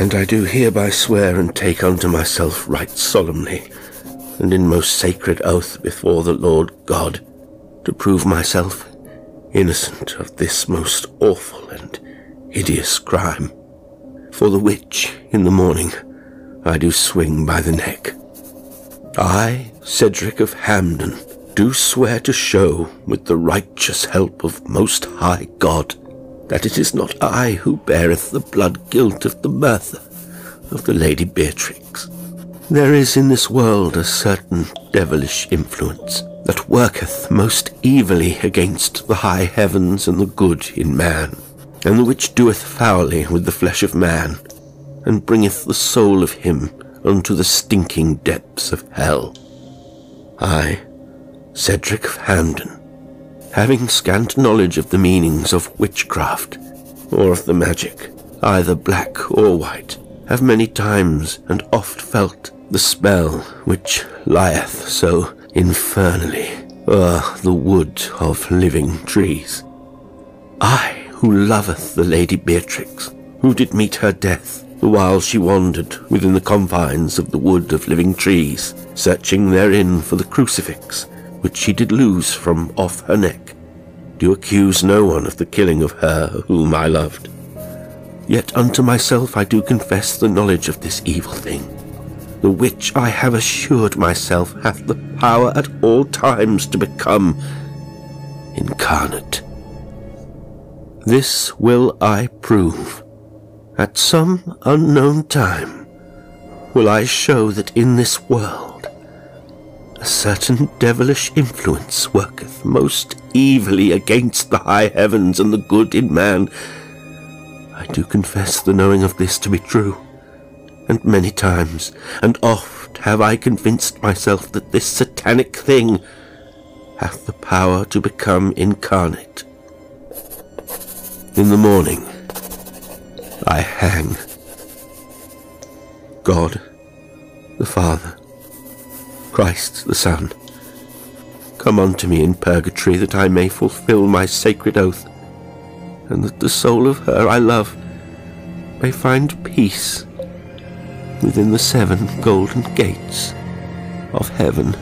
And I do hereby swear and take unto myself right solemnly, and in most sacred oath before the Lord God, to prove myself innocent of this most awful and hideous crime, for the which, in the morning, I do swing by the neck. I, Cedric of Hampden, do swear to show, with the righteous help of Most High God, that it is not I who beareth the blood guilt of the murder of the Lady Beatrix. There is in this world a certain devilish influence that worketh most evilly against the high heavens and the good in man, and the which doeth foully with the flesh of man, and bringeth the soul of him unto the stinking depths of hell. I, Cedric of Hampden, having scant knowledge of the meanings of witchcraft, or of the magic, either black or white, have many times and oft felt the spell which lieth so infernally o'er the wood of living trees. I, who loveth the Lady Beatrix, who did meet her death, the while she wandered within the confines of the wood of living trees, searching therein for the crucifix, which she did lose from off her neck, do accuse no one of the killing of her whom I loved. Yet unto myself I do confess the knowledge of this evil thing, the which I have assured myself hath the power at all times to become incarnate. This will I prove. At some unknown time will I show that in this world a certain devilish influence worketh most evilly against the high heavens and the good in man. I do confess the knowing of this to be true, and many times and oft have I convinced myself that this satanic thing hath the power to become incarnate. In the morning I hang. God the Father, Christ the Son, come unto me in purgatory, that I may fulfill my sacred oath, and that the soul of her I love may find peace within the 7 golden gates of heaven.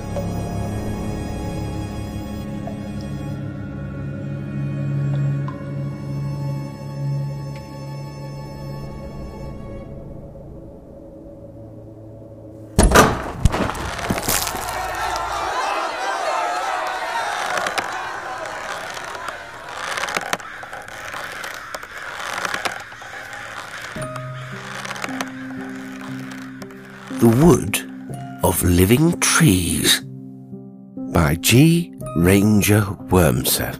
The Wood of Living Trees by G. Ranger Wormser.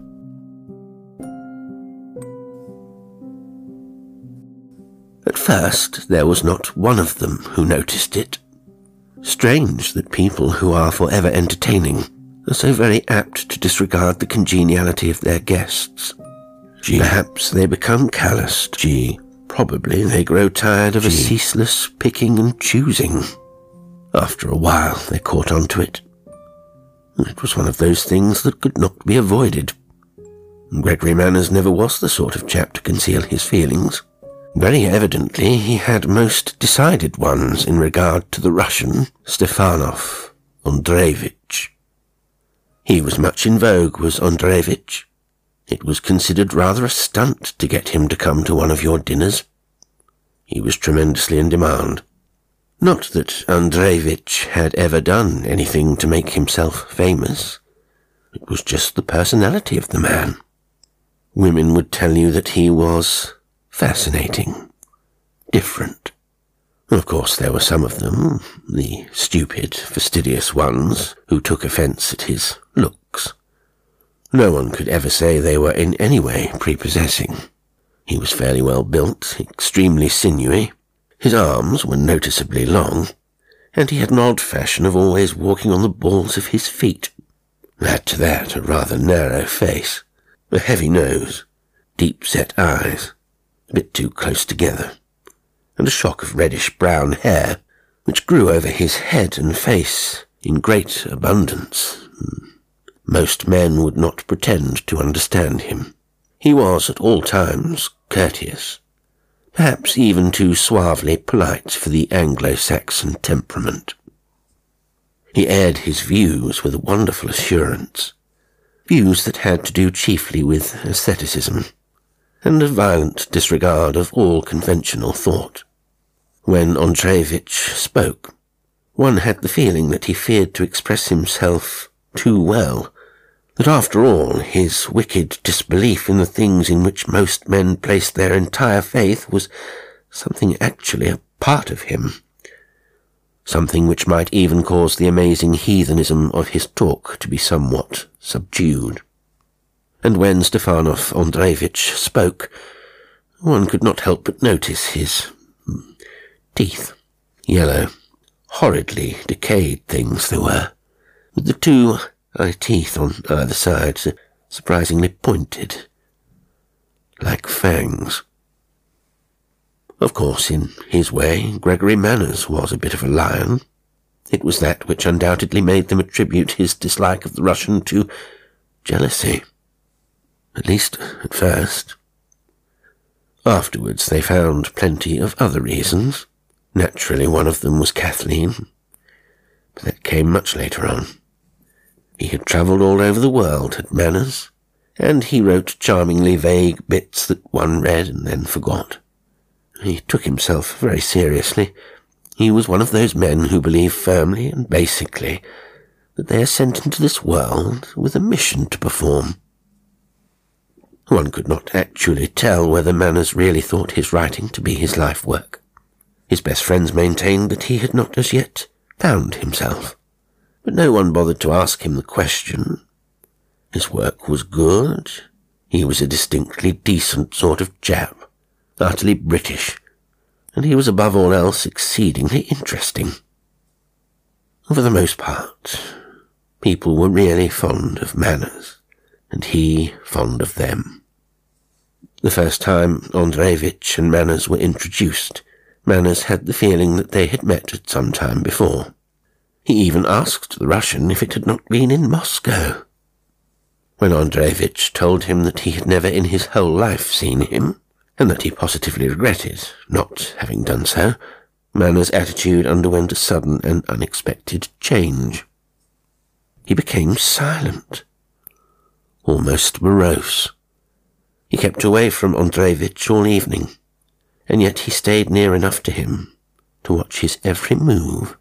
At first there was not one of them who noticed it. Strange that people who are forever entertaining are so very apt to disregard the congeniality of their guests. Perhaps they become calloused. Probably they grow tired of a ceaseless picking and choosing. After a while they caught on to it. It was one of those things that could not be avoided. Gregory Manners never was the sort of chap to conceal his feelings. Very evidently he had most decided ones in regard to the Russian Stepanov Andreevich. He was much in vogue, was Andreevich. It was considered rather a stunt to get him to come to one of your dinners. He was tremendously in demand. Not that Andreevich had ever done anything to make himself famous. It was just the personality of the man. Women would tell you that he was fascinating, different. Of course, there were some of them, the stupid, fastidious ones, who took offence at his looks. No one could ever say they were in any way prepossessing. He was fairly well built, extremely sinewy. His arms were noticeably long, and he had an odd fashion of always walking on the balls of his feet. Add to that a rather narrow face, a heavy nose, deep-set eyes, a bit too close together, and a shock of reddish-brown hair, which grew over his head and face in great abundance. Most men would not pretend to understand him. He was at all times courteous. perhaps even too suavely polite for the Anglo-Saxon temperament. He aired his views with a wonderful assurance, views that had to do chiefly with aestheticism, and a violent disregard of all conventional thought. When Andreevich spoke, one had the feeling that he feared to express himself too well, that after all his wicked disbelief in the things in which most men placed their entire faith was something actually a part of him, something which might even cause the amazing heathenism of his talk to be somewhat subdued. And when Stepanov Andreevich spoke, one could not help but notice his teeth, yellow, horridly decayed things they were, with the two eye-teeth on either side, surprisingly pointed, like fangs. Of course, in his way, Gregory Manners was a bit of a lion. It was that which undoubtedly made them attribute his dislike of the Russian to jealousy, at least at first. Afterwards they found plenty of other reasons. Naturally, one of them was Kathleen, but that came much later on. He had travelled all over the world, had Manners, and he wrote charmingly vague bits that one read and then forgot. He took himself very seriously. He was one of those men who believe firmly and basically that they are sent into this world with a mission to perform. One could not actually tell whether Manners really thought his writing to be his life work. His best friends maintained that he had not as yet found himself, but no one bothered to ask him the question. His work was good. He was a distinctly decent sort of chap, utterly British, and he was above all else exceedingly interesting. For the most part, people were really fond of Manners, and he fond of them. The first time Andreevich and Manners were introduced, Manners had the feeling that they had met at some time before. He even asked the Russian if it had not been in Moscow. When Andreevich told him that he had never in his whole life seen him, and that he positively regretted not having done so, Manners' attitude underwent a sudden and unexpected change. He became silent, almost morose. He kept away from Andreevich all evening, and yet he stayed near enough to him to watch his every move.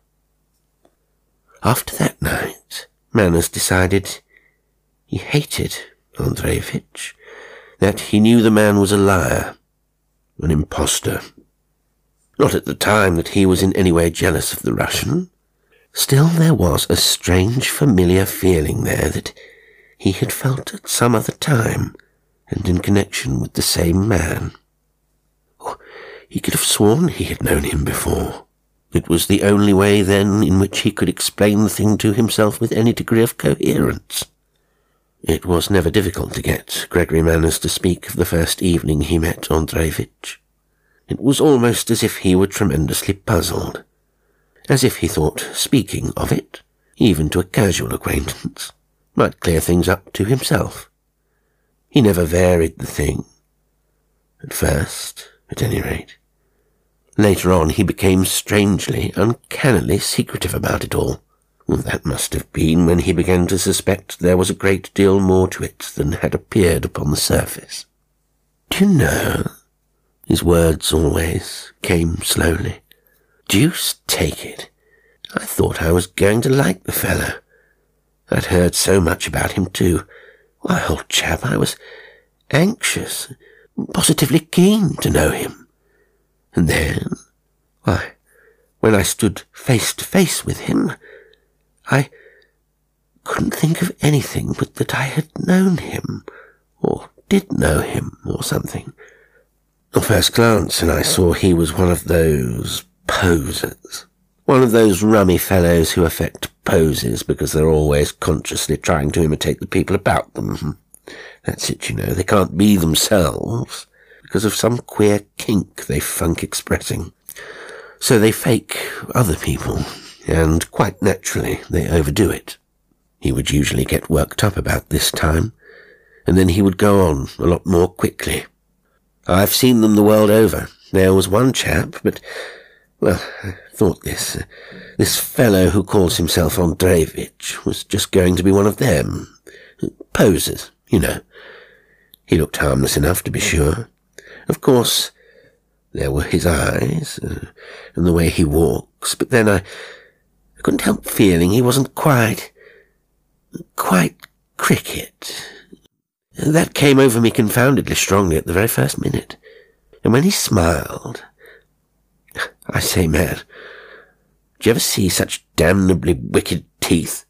After that night, Manners decided he hated Andreevich, that he knew the man was a liar, an impostor. Not at the time that he was in any way jealous of the Russian. Still there was a strange familiar feeling there that he had felt at some other time and in connection with the same man. He could have sworn he had known him before. It was the only way then in which he could explain the thing to himself with any degree of coherence. It was never difficult to get Gregory Manners to speak of the first evening he met Andreevich. It was almost as if he were tremendously puzzled, as if he thought speaking of it, even to a casual acquaintance, might clear things up to himself. He never varied the thing, at first, at any rate. Later on he became strangely, uncannily secretive about it all. That must have been when he began to suspect there was a great deal more to it than had appeared upon the surface. "Do you know," his words always came slowly, "deuce take it, I thought I was going to like the fellow. I'd heard so much about him too. Why, old chap, I was anxious, positively keen to know him. And then, why, when I stood face to face with him, I couldn't think of anything but that I had known him, or did know him, or something. At first glance, and I saw he was one of those posers, one of those rummy fellows who affect poses because they're always consciously trying to imitate the people about them. That's it, you know, they can't be themselves because of some queer kink they funk expressing. So they fake other people, and quite naturally they overdo it. He would usually get worked up about this time, and then he would go on a lot more quickly. "I've seen them the world over," There was one chap, but, well, I thought this fellow who calls himself Andreevich was just going to be one of them. Posers, you know. He looked harmless enough, to be sure. Of course, there were his eyes, and the way he walks, but then I couldn't help feeling he wasn't quite Cricket. That came over me confoundedly strongly at the very first minute. And when he smiled... I say, man, did you ever see such damnably wicked teeth?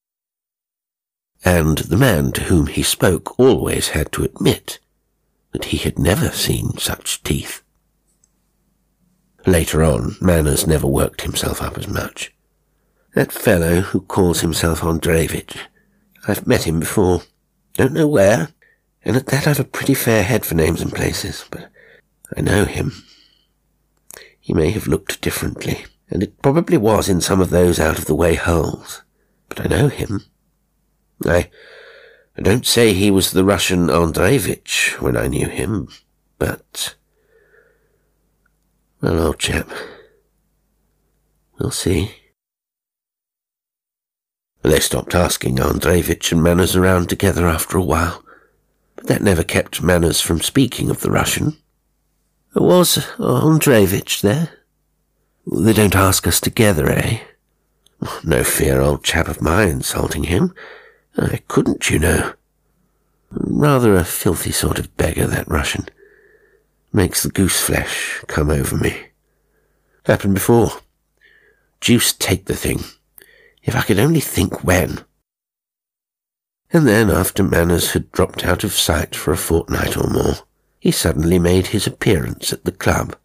And the man to whom he spoke always had to admit that he had never seen such teeth. Later on, Manners never worked himself up as much. That fellow who calls himself Andreevich, I've met him before. Don't know where, and at that I've a pretty fair head for names and places, but I know him. He may have looked differently, and it probably was in some of those out-of-the-way holes, but I know him. I don't say he was the Russian Andreevich when I knew him, but... well, old chap, we'll see. They stopped asking Andreevich and Manners around together after a while, but that never kept Manners from speaking of the Russian. Was Andreevich there? They don't ask us together, eh? No fear, old chap of mine, insulting him. I couldn't, you know. Rather a filthy sort of beggar, that Russian. Makes the goose flesh come over me. Happened before. Deuce take the thing. If I could only think when. And then, after Manners had dropped out of sight for a fortnight or more, he suddenly made his appearance at the club.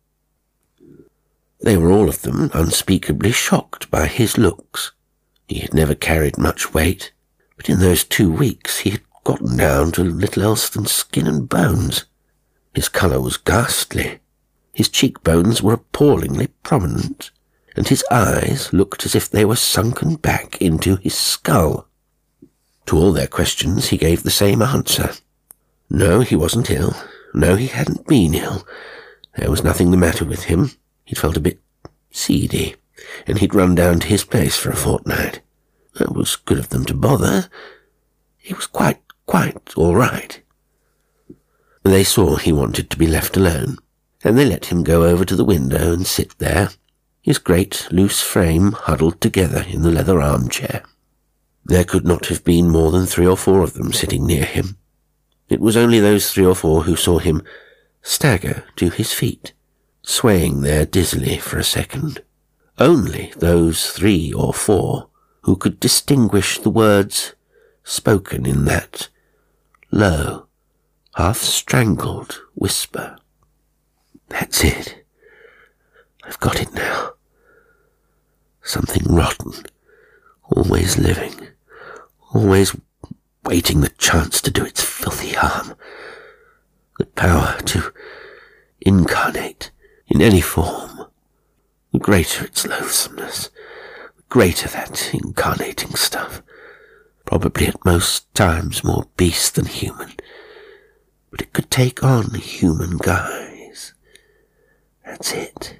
They were all of them unspeakably shocked by his looks. He had never carried much weight, but in those 2 weeks he had gotten down to little else than skin and bones. His colour was ghastly. His cheekbones were appallingly prominent, and his eyes looked as if they were sunken back into his skull. To all their questions he gave the same answer. No, he wasn't ill. No, he hadn't been ill. There was nothing the matter with him. He'd felt a bit seedy, and he'd run down to his place for a fortnight. It was good of them to bother. He was quite all right. They saw he wanted to be left alone, and they let him go over to the window and sit there, his great loose frame huddled together in the leather armchair. There could not have been more than 3 or 4 of them sitting near him. It was only those 3 or 4 who saw him stagger to his feet, swaying there dizzily for a second. Only those 3 or 4 who could distinguish the words spoken in that low, half-strangled whisper. That's it. I've got it now. Something rotten, always living, always waiting the chance to do its filthy harm. The power to incarnate in any form. The greater its loathsomeness, the greater that incarnating stuff. Probably at most times more beast than human, but it could take on human guise. That's it.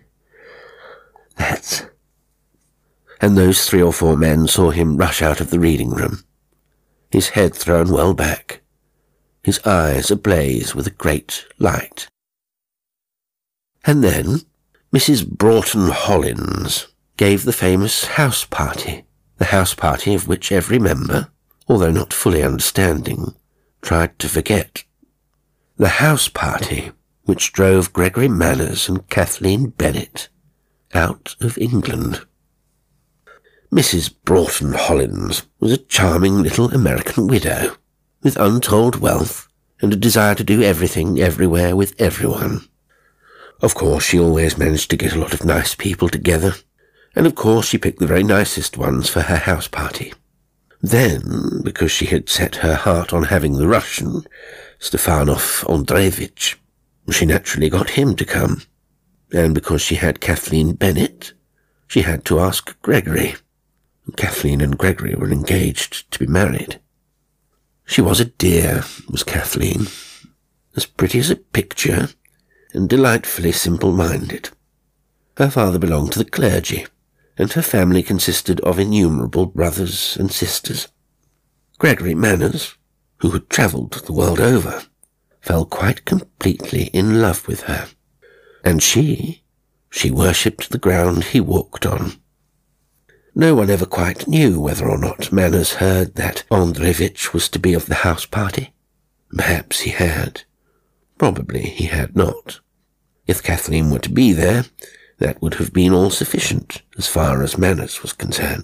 And those 3 or 4 men saw him rush out of the reading room, his head thrown well back, his eyes ablaze with a great light. And then Mrs. Broughton Hollins gave the famous house party, the house party of which every member, although not fully understanding, tried to forget. The house party which drove Gregory Manners and Kathleen Bennett out of England. Mrs. Broughton Hollins was a charming little American widow, with untold wealth and a desire to do everything everywhere with everyone. Of course, she always managed to get a lot of nice people together, and of course she picked the very nicest ones for her house party. Then, because she had set her heart on having the Russian, Stepanov Andreevich, she naturally got him to come, and because she had Kathleen Bennett, she had to ask Gregory. Kathleen and Gregory were engaged to be married. She was a dear, was Kathleen, as pretty as a picture, and delightfully simple-minded. Her father belonged to the clergy, and her family consisted of innumerable brothers and sisters. Gregory Manners, who had travelled the world over, fell quite completely in love with her, and she worshipped the ground he walked on. No one ever quite knew whether or not Manners heard that Andreevich was to be of the house party. Perhaps he had. Probably he had not. If Kathleen were to be there, that would have been all sufficient as far as Manners was concerned.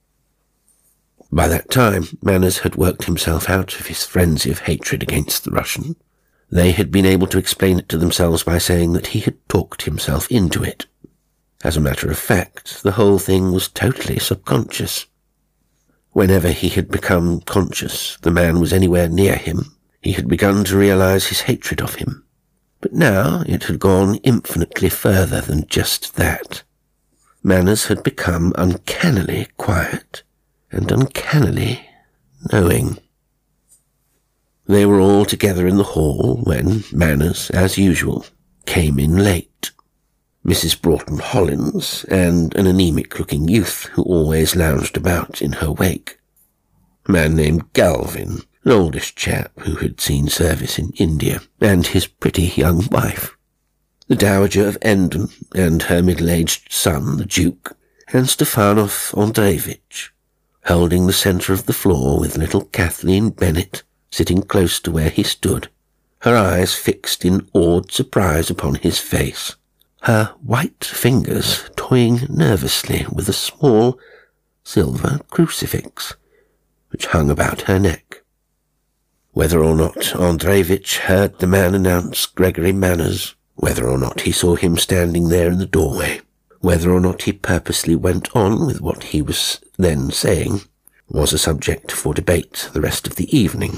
By that time, Manners had worked himself out of his frenzy of hatred against the Russian. They had been able to explain it to themselves by saying that he had talked himself into it. As a matter of fact, the whole thing was totally subconscious. Whenever he had become conscious the man was anywhere near him, he had begun to realize his hatred of him. But now it had gone infinitely further than just that. Manners had become uncannily quiet and uncannily knowing. They were all together in the hall when Manners, as usual, came in late. Mrs. Broughton Hollins and an anemic-looking youth who always lounged about in her wake. A man named Galvin, an oldish chap who had seen service in India, and his pretty young wife. The Dowager of Endon and her middle-aged son, the Duke, and Stepanov Andreevich, holding the centre of the floor with little Kathleen Bennet sitting close to where he stood, her eyes fixed in awed surprise upon his face, her white fingers toying nervously with a small silver crucifix which hung about her neck. Whether or not Andreevich heard the man announce Gregory Manners, whether or not he saw him standing there in the doorway, whether or not he purposely went on with what he was then saying, was a subject for debate the rest of the evening.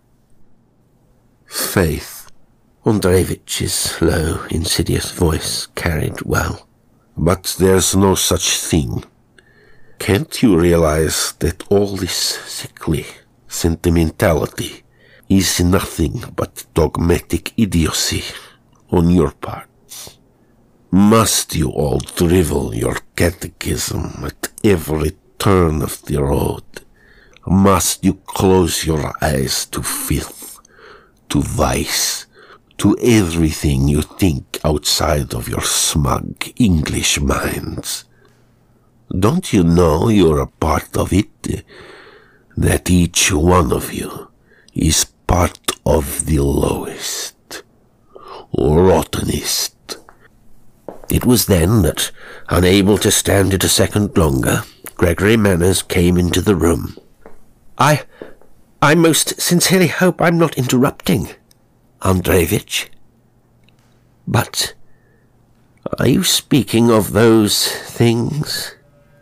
Faith. Andreevich's low, insidious voice carried well. But there's no such thing. Can't you realize that all this sickly sentimentality is nothing but dogmatic idiocy on your parts? Must you all drivel your catechism at every turn of the road? Must you close your eyes to filth, to vice, to everything you think outside of your smug English minds? Don't you know you're a part of it? That each one of you is part of the lowest, rottenest. It was then that, unable to stand it a second longer, Gregory Manners came into the room. I most sincerely hope I'm not interrupting, Andreevich. But are you speaking of those things?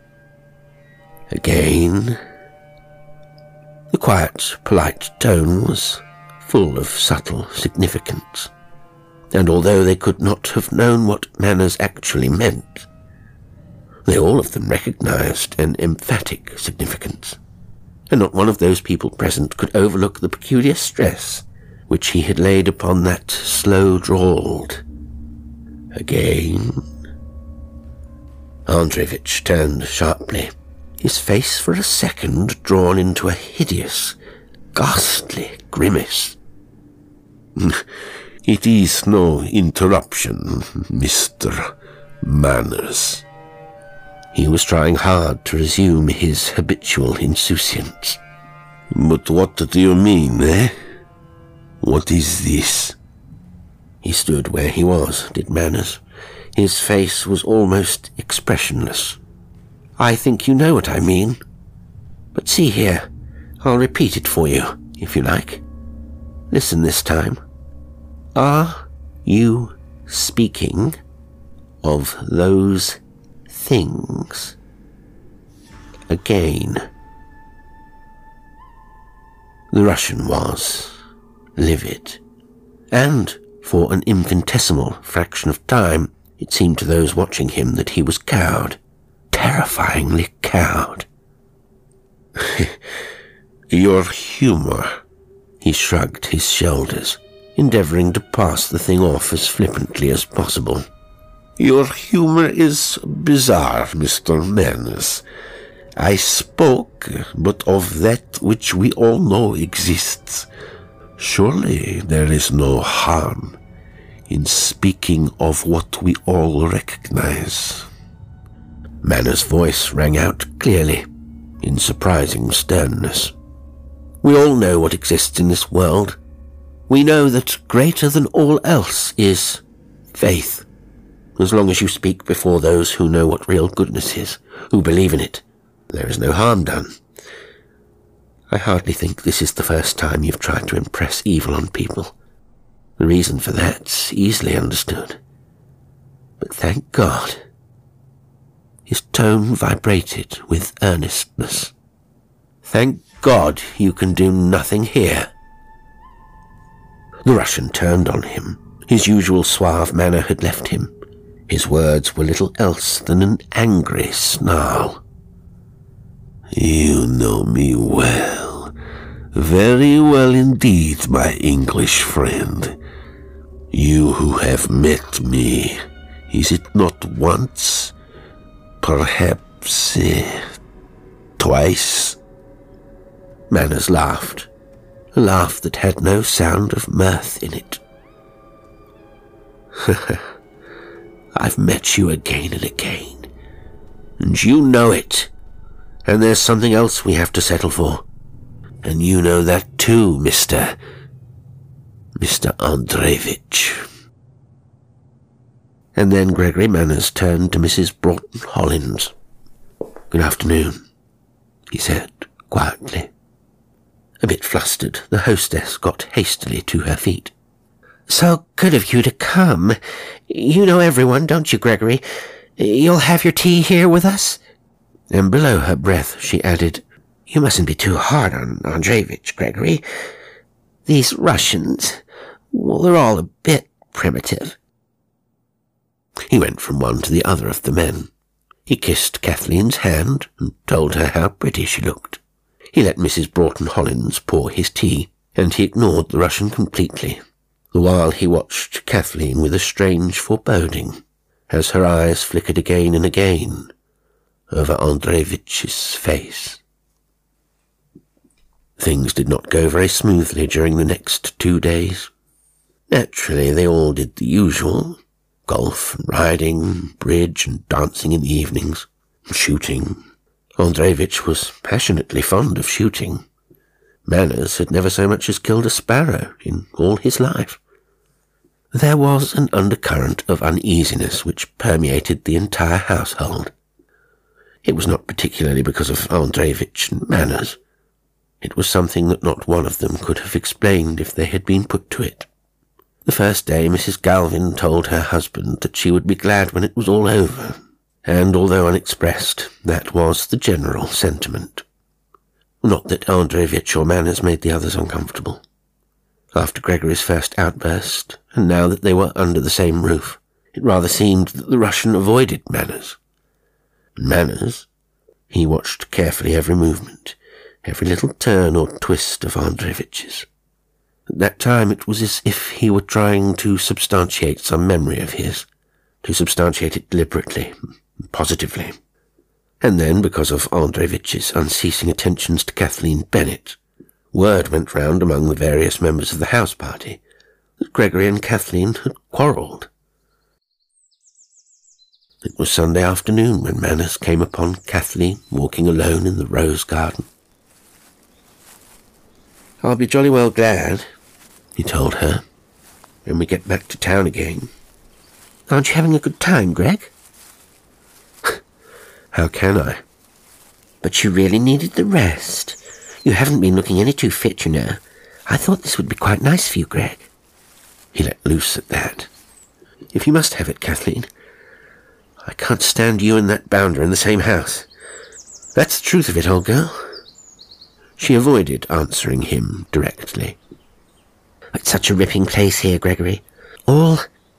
Again. The quiet, polite tone was full of subtle significance, and although they could not have known what Manners actually meant, they all of them recognized an emphatic significance, and not one of those people present could overlook the peculiar stress which he had laid upon that slow-drawled again. Andreevich turned sharply, his face for a second drawn into a hideous, ghastly grimace. It is no interruption, Mr. Manners. He was trying hard to resume his habitual insouciance. But what do you mean, eh? What is this? He stood where he was, did Manners. His face was almost expressionless. I think you know what I mean. But see here, I'll repeat it for you, if you like. Listen this time. Are you speaking of those things again? The Russian was livid, and for an infinitesimal fraction of time it seemed to those watching him that he was cowed, terrifyingly cowed. Your humor, he shrugged his shoulders. endeavouring to pass the thing off as flippantly as possible. "Your humour is bizarre, Mr. Manners. I spoke but of that which we all know exists. Surely there is no harm in speaking of what we all recognize." Manners' voice rang out clearly, in surprising sternness. "We all know what exists in this world. We know that greater than all else is faith. As long as you speak before those who know what real goodness is, who believe in it, there is no harm done. I hardly think this is the first time you've tried to impress evil on people. The reason for that's easily understood. But thank God." His tone vibrated with earnestness. "Thank God you can do nothing here." The Russian turned on him. His usual suave manner had left him. His words were little else than an angry snarl. "You know me well, very well indeed, my English friend. You who have met me, is it not once, perhaps twice?" Manners laughed, a laugh that had no sound of mirth in it. "I've met you again and again, and you know it. And there's something else we have to settle for. And you know that too, Mr. Andreevich." And then Gregory Manners turned to Mrs. Broughton Hollins. "Good afternoon," he said quietly. A bit flustered, the hostess got hastily to her feet. "So good of you to come. You know everyone, don't you, Gregory? You'll have your tea here with us?" And below her breath she added, "You mustn't be too hard on Andreevich, Gregory. These Russians, well, they're all a bit primitive." He went from one to the other of the men. He kissed Kathleen's hand and told her how pretty she looked. He let Mrs. Broughton Hollins pour his tea, and he ignored the Russian completely, the while he watched Kathleen with a strange foreboding, as her eyes flickered again and again over Andreevich's face. Things did not go very smoothly during the next 2 days. Naturally, they all did the usual: golf and riding, bridge and dancing in the evenings, shooting. Andreevich was passionately fond of shooting. Manners had never so much as killed a sparrow in all his life. There was an undercurrent of uneasiness which permeated the entire household. It was not particularly because of Andreevich and Manners. It was something that not one of them could have explained if they had been put to it. The first day Mrs. Galvin told her husband that she would be glad when it was all over, and although unexpressed, that was the general sentiment. Not that Andreevich or Manners made the others uncomfortable. After Gregory's first outburst, and now that they were under the same roof, it rather seemed that the Russian avoided Manners. Manners, he watched carefully every movement, every little turn or twist of Andreevich's. At that time it was as if he were trying to substantiate some memory of his, to substantiate it deliberately, positively. And then, because of Andreevich's unceasing attentions to Kathleen Bennett, word went round among the various members of the house party that Gregory and Kathleen had quarrelled. It was Sunday afternoon when Manners came upon Kathleen walking alone in the rose garden. "I'll be jolly well glad," he told her, "when we get back to town again." "Aren't you having a good time, Greg?" "How can I?" "But you really needed the rest. You haven't been looking any too fit, you know. I thought this would be quite nice for you, Greg." He let loose at that. "If you must have it, Kathleen, I can't stand you and that bounder in the same house. That's the truth of it, old girl." She avoided answering him directly. "It's such a ripping place here, Gregory. All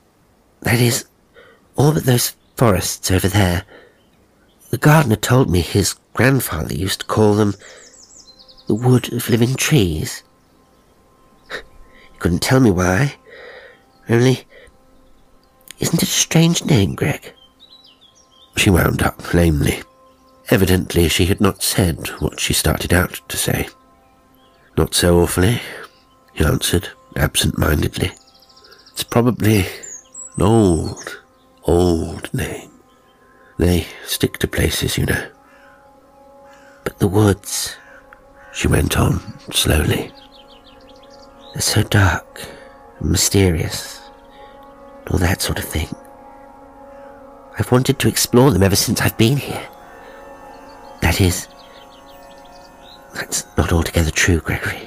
but those forests over there. The gardener told me his grandfather used to call them the wood of living trees. He couldn't tell me why. Only, isn't it a strange name, Greg? She wound up lamely. Evidently she had not said what she started out to say. Not so awfully, he answered absent-mindedly. It's probably an old name. They stick to places, you know. But the woods, she went on slowly, they're so dark and mysterious, all that sort of thing. I've wanted to explore them ever since I've been here. That is, that's not altogether true, Gregory.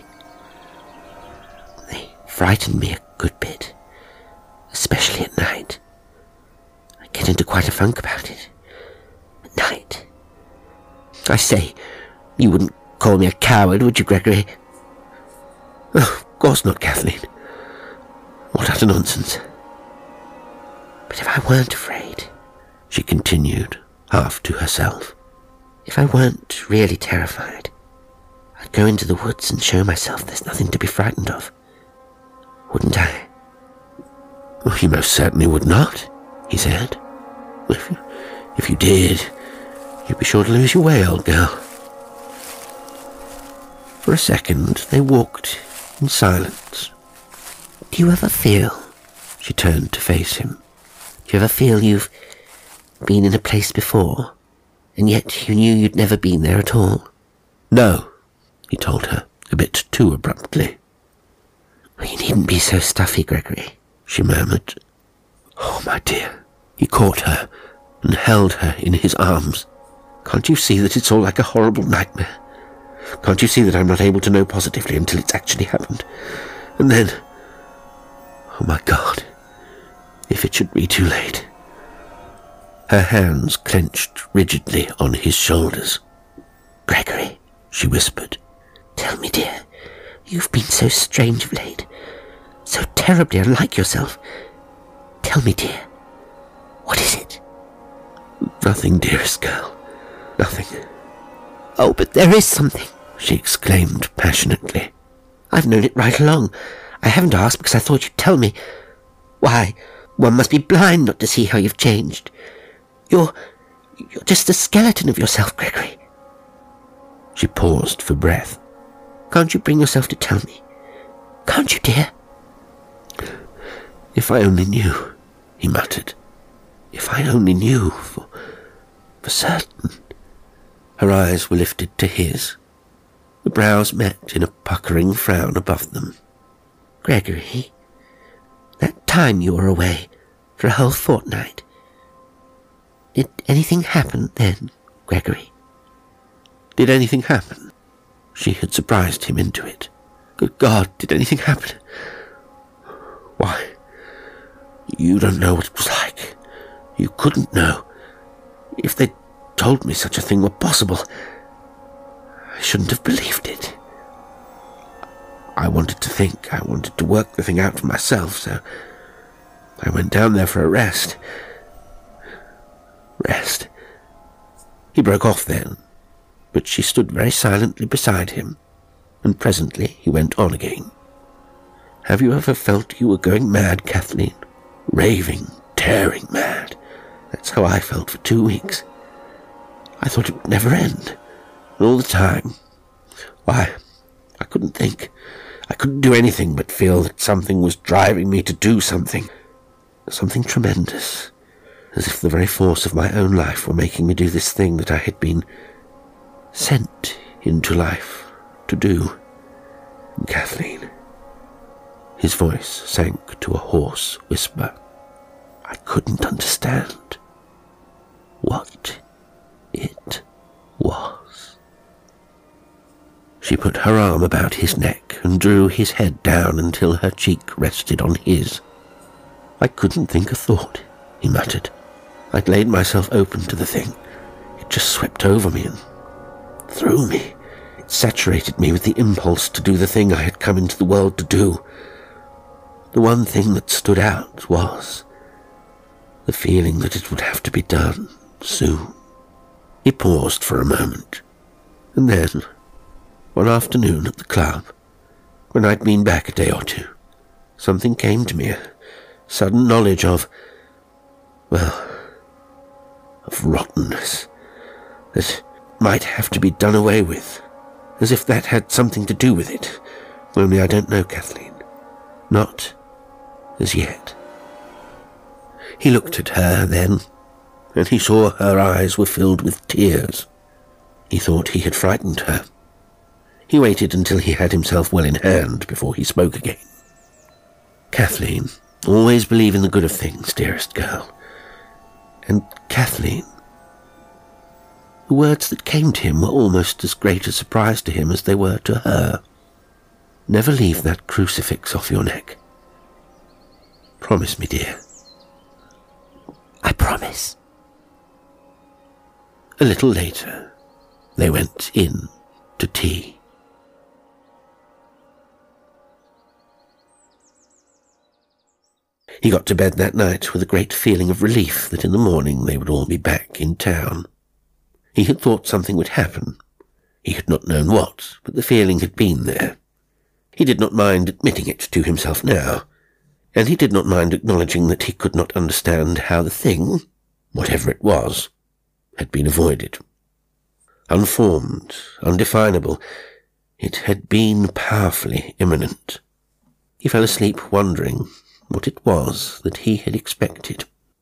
They frighten me a good bit, especially at night. I get into quite a funk about it. At night. I say, you wouldn't call me a coward, would you, Gregory? Oh, of course not, Kathleen. What utter nonsense. But if I weren't afraid, she continued, half to herself, if I weren't really terrified, I'd go into the woods and show myself there's nothing to be frightened of. Wouldn't I? Well, you most certainly would not, he said. If you did, you'd be sure to lose your way, old girl. For a second, they walked in silence. Do you ever feel, she turned to face him, do you ever feel you've been in a place before, and yet you knew you'd never been there at all? No, he told her, a bit too abruptly. Well, you needn't be so stuffy, Gregory, she murmured. Oh, my dear. He caught her and held her in his arms. Can't you see that it's all like a horrible nightmare? Can't you see that I'm not able to know positively until it's actually happened? And then, oh my God, if it should be too late. Her hands clenched rigidly on his shoulders. Gregory, she whispered, tell me, dear, you've been so strange of late, so terribly unlike yourself. Tell me, dear, what is it? Nothing, dearest girl, nothing. Oh, but there is something, she exclaimed passionately. I've known it right along. I haven't asked because I thought you'd tell me. Why, one must be blind not to see how you've changed. You're just a skeleton of yourself, Gregory. She paused for breath. Can't you bring yourself to tell me? Can't you, dear? If I only knew, he muttered. If I only knew for certain. Her eyes were lifted to his. The brows met in a puckering frown above them. Gregory, that time you were away for a whole fortnight, did anything happen then, Gregory? Did anything happen? She had surprised him into it. Good God, did anything happen? Why, you don't know what it was like. You couldn't know. If they'd told me such a thing were possible, I shouldn't have believed it. I wanted to work the thing out for myself, so I went down there for a rest. Rest. He broke off then, but she stood very silently beside him, and presently he went on again. Have you ever felt you were going mad, Kathleen? Raving, tearing mad. That's how I felt for 2 weeks. I thought it would never end. And all the time, why, I couldn't think. I couldn't do anything but feel that something was driving me to do something. Something tremendous. As if the very force of my own life were making me do this thing that I had been sent into life to do. And Kathleen. His voice sank to a hoarse whisper. I couldn't understand what it was. She put her arm about his neck and drew his head down until her cheek rested on his. I couldn't think a thought, he muttered. I'd laid myself open to the thing. It just swept over me and through me. It saturated me with the impulse to do the thing I had come into the world to do. The one thing that stood out was the feeling that it would have to be done soon. He paused for a moment, and then, one afternoon at the club, when I'd been back a day or two, something came to me, a sudden knowledge of rottenness that might have to be done away with, as if that had something to do with it. Only I don't know, Kathleen. Not as yet. He looked at her then, and he saw her eyes were filled with tears. He thought he had frightened her. He waited until he had himself well in hand before he spoke again. Kathleen, always believe in the good of things, dearest girl. And Kathleen... The words that came to him were almost as great a surprise to him as they were to her. Never leave that crucifix off your neck. Promise me, dear. I promise. A little later, they went in to tea. He got to bed that night with a great feeling of relief that in the morning they would all be back in town. He had thought something would happen. He had not known what, but the feeling had been there. He did not mind admitting it to himself now, and he did not mind acknowledging that he could not understand how the thing, whatever it was, had been avoided. Unformed, undefinable, it had been powerfully imminent. He fell asleep wondering what it was that he had expected.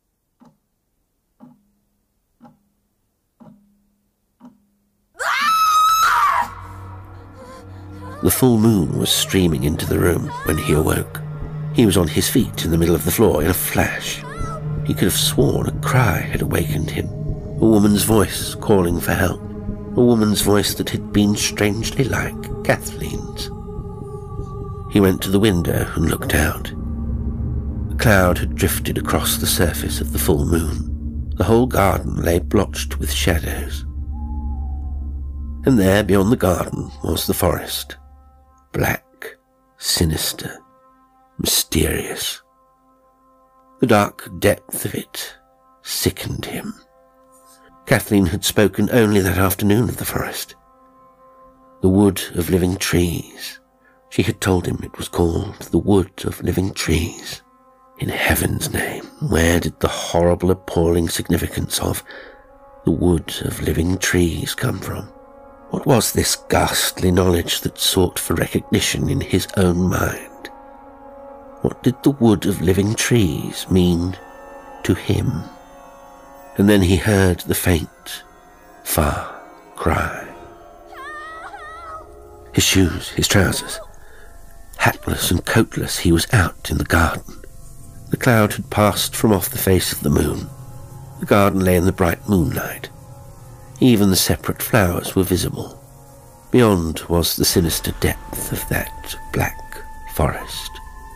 The full moon was streaming into the room when he awoke. He was on his feet in the middle of the floor in a flash. He could have sworn a cry had awakened him, a woman's voice calling for help, a woman's voice that had been strangely like Kathleen's. He went to the window and looked out. A cloud had drifted across the surface of the full moon. The whole garden lay blotched with shadows. And there, beyond the garden, was the forest. Black, sinister, mysterious. The dark depth of it sickened him. Kathleen had spoken only that afternoon of the forest. The Wood of Living Trees. She had told him it was called the Wood of Living Trees. In heaven's name, where did the horrible, appalling significance of the Wood of Living Trees come from? What was this ghastly knowledge that sought for recognition in his own mind? What did the Wood of Living Trees mean to him? And then he heard the faint, far cry. His shoes, his trousers. Hatless and coatless, he was out in the garden. The cloud had passed from off the face of the moon. The garden lay in the bright moonlight. Even the separate flowers were visible. Beyond was the sinister depth of that black forest.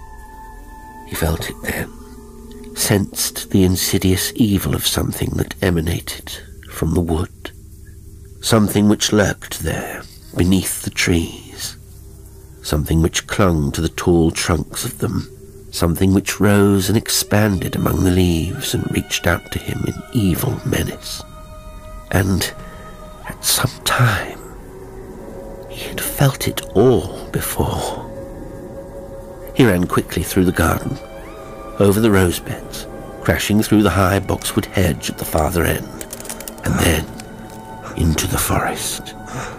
He felt it then, sensed the insidious evil of something that emanated from the wood, something which lurked there beneath the trees, something which clung to the tall trunks of them, something which rose and expanded among the leaves and reached out to him in evil menace. And at some time, he had felt it all before. He ran quickly through the garden, over the rose beds, crashing through the high boxwood hedge at the farther end, and then into the forest.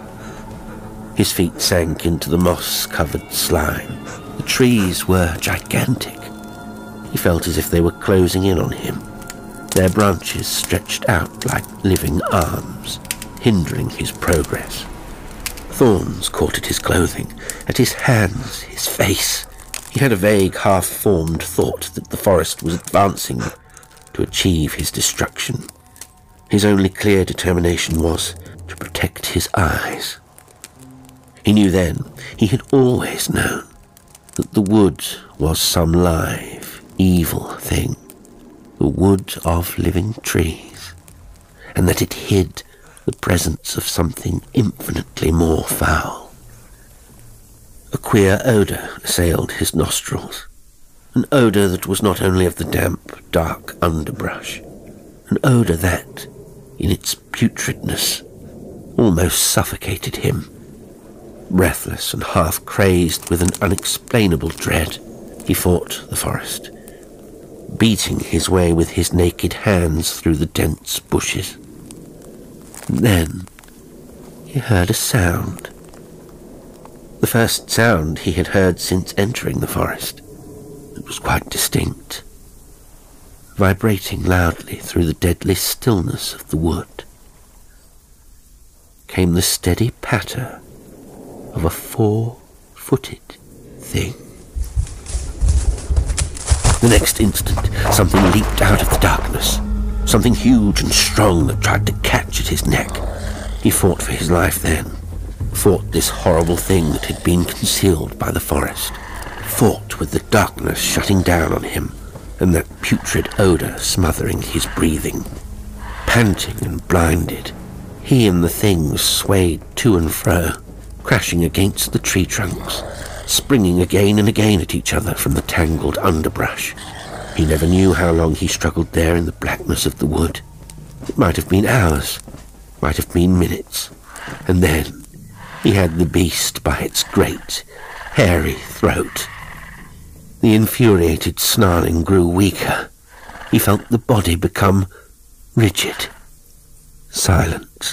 His feet sank into the moss-covered slime. The trees were gigantic. He felt as if they were closing in on him, their branches stretched out like living arms, hindering his progress. Thorns caught at his clothing, at his hands, his face. He had a vague, half-formed thought that the forest was advancing to achieve his destruction. His only clear determination was to protect his eyes. He knew then, he had always known, that the wood was some live, evil thing, the Wood of Living Trees, and that it hid the presence of something infinitely more foul. A queer odour assailed his nostrils, an odour that was not only of the damp, dark underbrush, an odour that, in its putridness, almost suffocated him. Breathless and half-crazed with an unexplainable dread, He fought the forest, beating his way with his naked hands through the dense bushes. Then he heard a sound. The first sound he had heard since entering the forest. It was quite distinct, vibrating loudly through the deadly stillness of the wood. Came the steady patter of a 4-footed thing. The next instant, something leaped out of the darkness, something huge and strong that tried to catch at his neck. He fought for his life then, fought this horrible thing that had been concealed by the forest, fought with the darkness shutting down on him and that putrid odour smothering his breathing. Panting and blinded, he and the things swayed to and fro, crashing against the tree trunks, springing again and again at each other from the tangled underbrush. He never knew how long he struggled there in the blackness of the wood. It might have been hours, might have been minutes, and then he had the beast by its great, hairy throat. The infuriated snarling grew weaker. He felt the body become rigid, silent.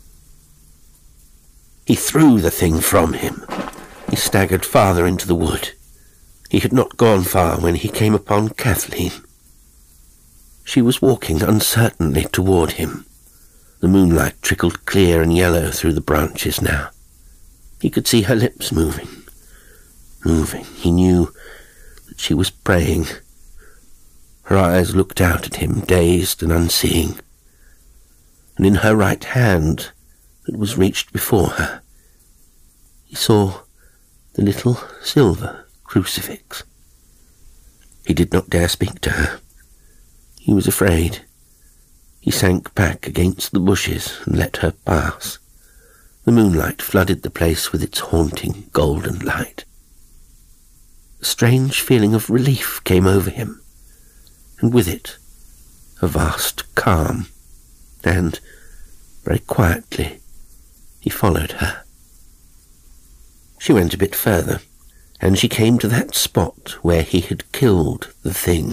He threw the thing from him. He staggered farther into the wood. He had not gone far when he came upon Kathleen. She was walking uncertainly toward him. The moonlight trickled clear and yellow through the branches now. He could see her lips moving. He knew that she was praying. Her eyes looked out at him, dazed and unseeing. And in her right hand, that was reached before her, he saw the little silver crucifix. He did not dare speak to her. He was afraid. He sank back against the bushes and let her pass. The moonlight flooded the place with its haunting golden light. A strange feeling of relief came over him, and with it a vast calm, and, very quietly, he followed her. She went a bit further, and she came to that spot where he had killed the thing.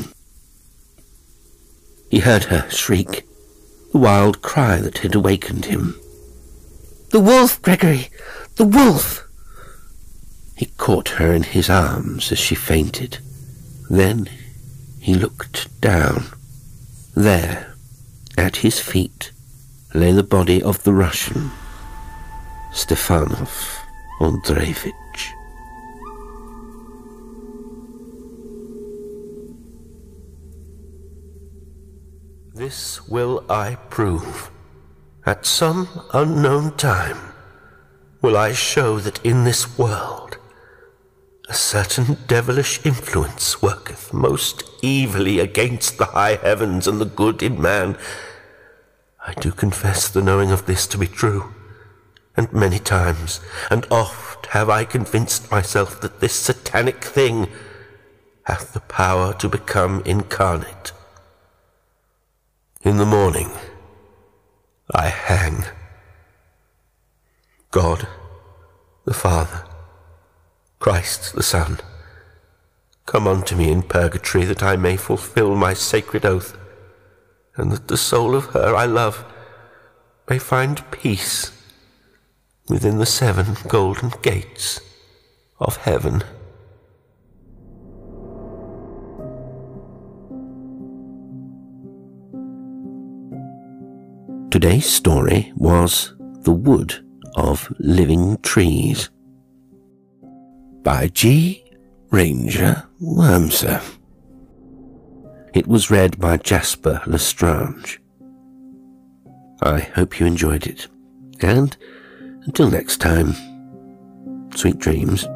He heard her shriek, the wild cry that had awakened him. "The wolf, Gregory! The wolf!" He caught her in his arms as she fainted. Then he looked down. There, at his feet, lay the body of the Russian, Stepanov Andreevich. This will I prove. At some unknown time will I show that in this world a certain devilish influence worketh most evilly against the high heavens and the good in man. I do confess the knowing of this to be true, and many times and oft have I convinced myself that this satanic thing hath the power to become incarnate. In the morning I hang. God the Father, Christ the Son, come unto me in purgatory that I may fulfill my sacred oath, and that the soul of her I love may find peace within the 7 golden gates of heaven. Today's story was The Wood of Living Trees by G. Ranger Wormser. It was read by Jasper Lestrange. I hope you enjoyed it, and until next time, sweet dreams.